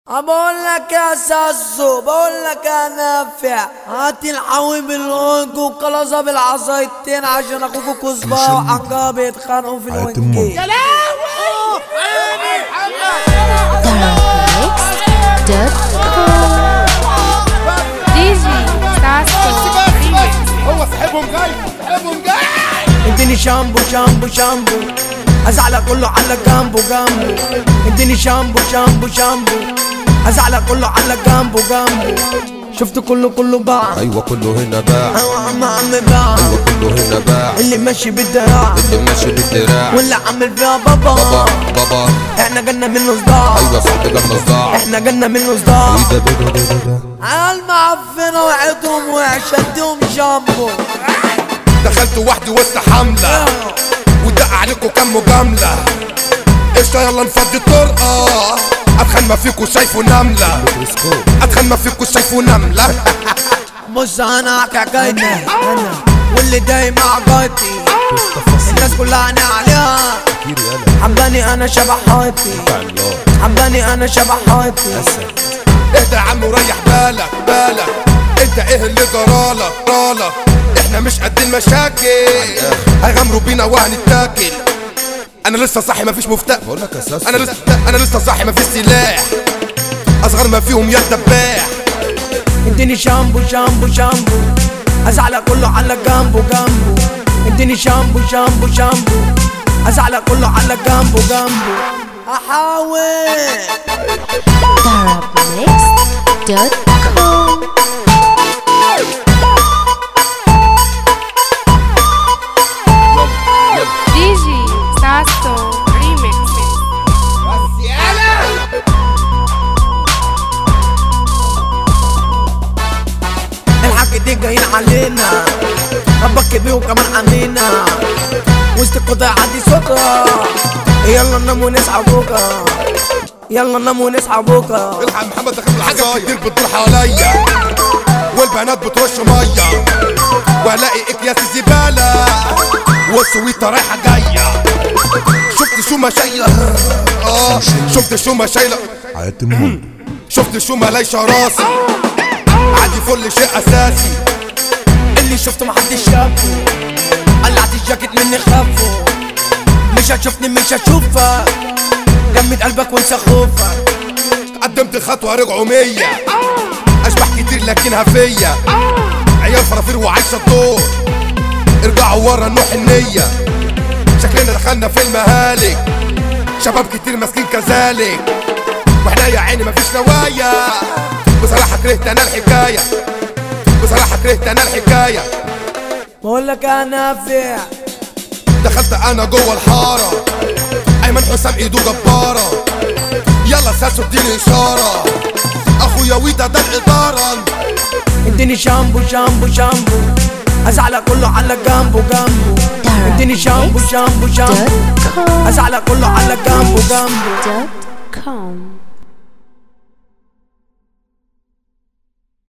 بقول لك يا ساسو، بقول لك يا نافع، هات العويم الونج وقلصة بالعصايتين عشان اخوكوا كزبرة وعقاب يتخانقوا في الونجين. يا لهوي عيني هو صاحبهم جاي، صاحبهم جاي. اديني شامبو شامبو شامبو، ازعلك كله على جنبه جنبه. اديني شامبو شامبو شامبو، ازعلك كله على جنبه جنبه. شفت كله باع، ايوه كله هنا باع، عم باع، ايوه كله هنا باع. اللي ماشي بالدراع، اللي ماشي بالدراع، واللي عامل فيها بابا بابا. احنا جالنا منه صداع، ايوه صاحبي جالنا صداع، احنا جالنا منه صداع. ده عيال معفنة وعيتهم وحشة اديهم شامبو. دخلت وحدي وسط حملة ودق عليكم كام مجاملة. قشطة يلا نفضي الطرقة، اتخن ما فيكوا شايفه نملة، اتخن ما فيكوا شايفه نملة. بص انا احكي حكايتي انا واللي دايم عقايتي، الناس كلها عيني عليها، حباني انا شبح حيطي، حباني انا شبح حيطي. اهدى يا عم وريح بالك بالك، انت ايه اللي جرالك؟ احنا مش قد المشاكل، هيغامروا بينا وهنتاكل. انا لسه صاحي مفيش مفتاح، بقول لك اساس انا لسه صاحي مفيش سلاح، اصغر ما فيهم يا دباح. اديني شامبو شامبو شامبو، ازعلك كله على جنبه جنبه. اديني شامبو شامبو شامبو، ازعلك كله على جنبه جنبه. احاول دي جايين علينا، ربك بيه وكمان عمينا، وسط القطع عدي صوتها. يلا ننام ونصحى بكرة، يلا ننام ونصحى بكرة. الحق محمد دخل الحاجات كتير بتدور حواليا، والبنات بترش مية، والاقي اكياس الزبالة والسويطة رايحة جاية. شفت شومة شايلة، شفت شومة شايلة، شفت شومة لايشة راسي، عادي فل شيء اساسي. اللي شفته محدش شافه، قلعت الجاكيت مني خافه. مش هتشوفني مش هتشوفك، جمد قلبك وانسى خوفك. قدمت خطوة رجعوا 100، اشبح كتير لكنها فيا، عيال فرافير وعايشة الدور. ارجعوا ورا نوح النية، شكلنا دخلنا في المهالك، شباب كتير ماسكين كذلك، واحنا يا عيني مفيش نوايا. بصراحة كرهت انا الحكاية، بصراحة كرهت انا الحكاية. بقول لك يا نافع، دخلت انا جوه الحارة، ايمن حسام ايده جبارة. يلا ساسو اديني اشارة، اخويا ويدا ده الادارة. اديني شامبو شامبو شامبو، ازعلك كله على جنبه جنبه. اديني شامبو شامبو شامبو، ازعلك كله على جنبه جنبه.